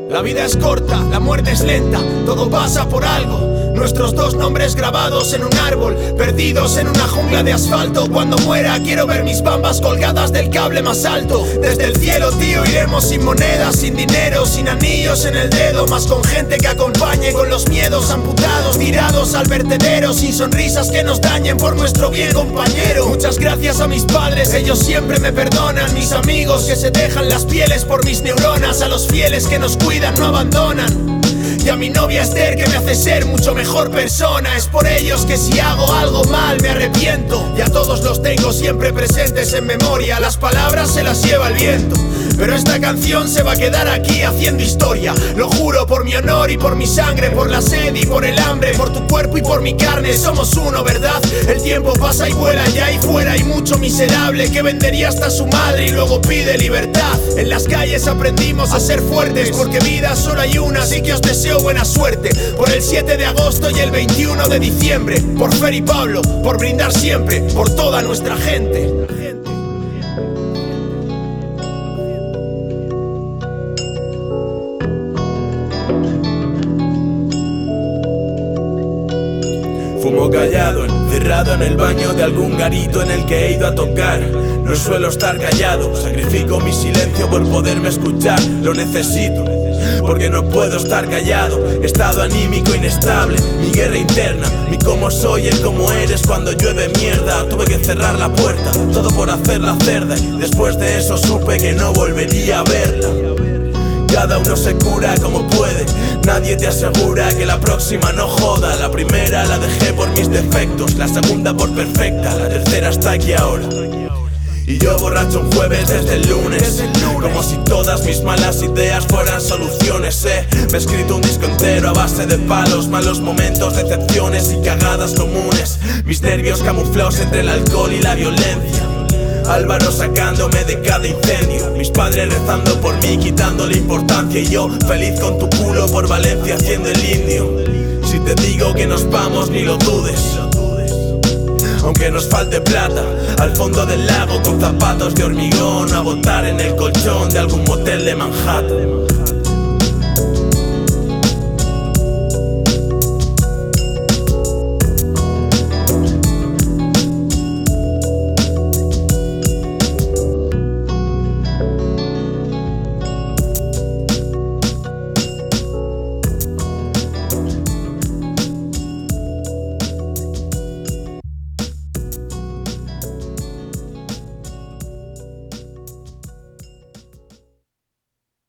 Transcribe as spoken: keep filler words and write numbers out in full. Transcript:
La vida es corta, la muerte es lenta, todo pasa por algo. Nuestros dos nombres grabados en un árbol, perdidos en una jungla de asfalto. Cuando muera quiero ver mis bambas colgadas del cable más alto. Desde el cielo, tío, iremos sin monedas, sin dinero, sin anillos en el dedo, más con gente que acompañe, con los miedos amputados, tirados al vertedero, sin sonrisas que nos dañen por nuestro bien, compañero. Muchas gracias a mis padres, ellos siempre me perdonan. Mis amigos que se dejan las pieles por mis neuronas, a los fieles que nos cuidan, no abandonan. Y a mi novia Esther, que me hace ser mucho mejor persona. Es por ellos que si hago algo mal me arrepiento. Y a todos los tengo siempre presentes en memoria. Las palabras se las lleva el viento, pero esta canción se va a quedar aquí haciendo historia. Lo juro por mi honor y por mi sangre, por la sed y por el hambre, por tu cuerpo y por mi carne. Somos uno, ¿verdad? El tiempo pasa y vuela, y ahí fuera hay mucho miserable que vendería hasta su madre y luego pide libertad. En las calles aprendimos a ser fuertes, porque vida solo hay una, así que os deseo buena suerte. Por el siete de agosto y el veintiuno de diciembre, por Fer y Pablo, por brindar siempre, por toda nuestra gente. Fumo callado, encerrado en el baño de algún garito en el que he ido a tocar. No suelo estar callado, sacrifico mi silencio por poderme escuchar. Lo necesito, porque no puedo estar callado. Estado anímico inestable, mi guerra interna, mi cómo soy, el cómo eres cuando llueve mierda. Tuve que cerrar la puerta, todo por hacer la cerda, y después de eso supe que no volvería a verla. Cada uno se cura como puede, nadie te asegura que la próxima no joda. La primera la dejé por mis defectos, la segunda por perfecta, la tercera está aquí ahora. Y yo borracho un jueves desde el lunes, como si todas mis malas ideas fueran soluciones, eh. Me he escrito un disco entero a base de palos, malos momentos, decepciones y cagadas comunes. Mis nervios camuflados entre el alcohol y la violencia, Álvaro sacándome de cada incendio, mis padres rezando por mí, quitándole importancia, y yo feliz con tu culo por Valencia haciendo el indio. Si te digo que nos vamos, ni lo dudes, aunque nos falte plata, al fondo del lago con zapatos de hormigón, a botar en el colchón de algún motel de Manhattan.